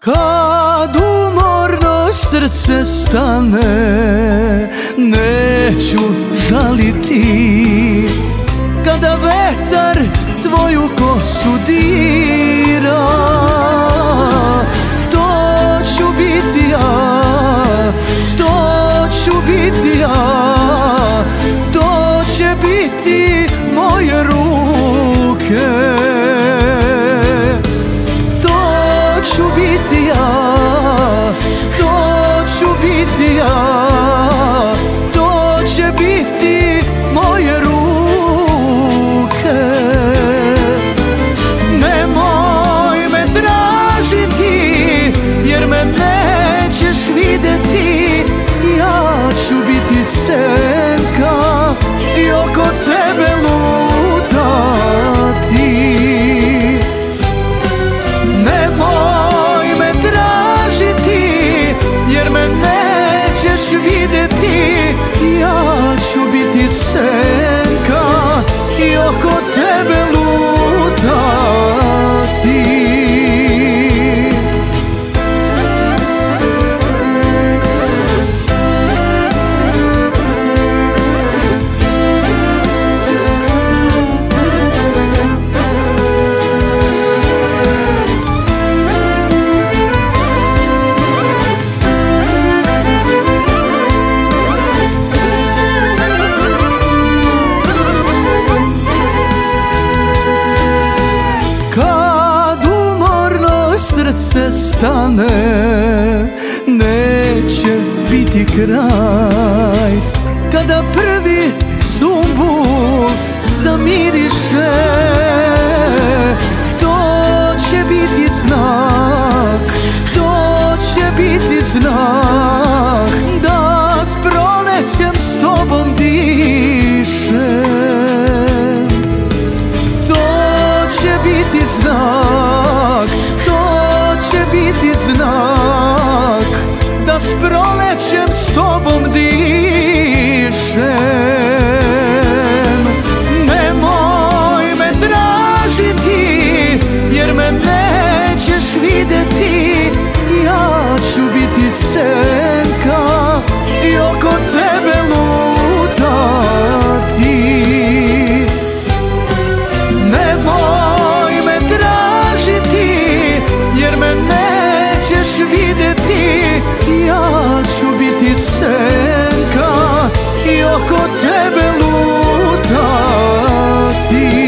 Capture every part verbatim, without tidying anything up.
Kad umorno srce stane, neću žaliti. Kada vetar tvoju kosu dira, to ću biti ja, to ću biti ja, to će biti moje ruke. To ću biti ja, to ću biti ja, to će biti moje ruke. Nemoj me tražiti, jer me nećeš vidjeti. Ja ću biti senka i oko tebe lutati. Nemoj me tražiti, jer me nećeš vidjeti. Ja ću biti senka i oko tebe lutati. Srce stane, neće biti kraj. Kada prvi sumbul zamiriše, to će biti znak, to će biti znak da s prolećem s tobom dišem. To će biti znak, biti znak da s prolećem s tobom dišem. Nemoj me tražiti, jer me nećeš vidjeti. Ja ću biti senka i oko tebe lutati. Nemoj me tražiti, jer me nećeš vidjeti. Ja ću biti senka i oko tebe lutati.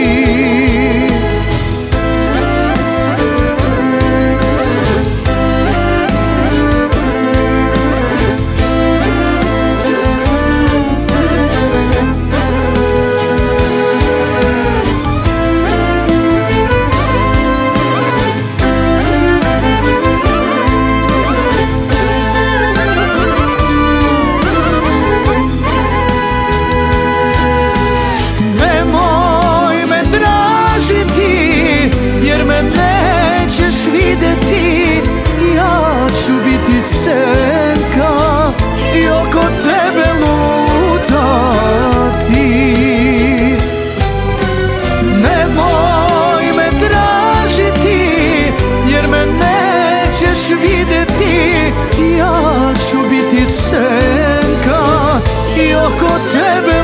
Ja ću biti senka i oko tebe lutati. Nemoj me tražiti, jer me nećeš vidjeti. Ja ću biti senka i oko tebe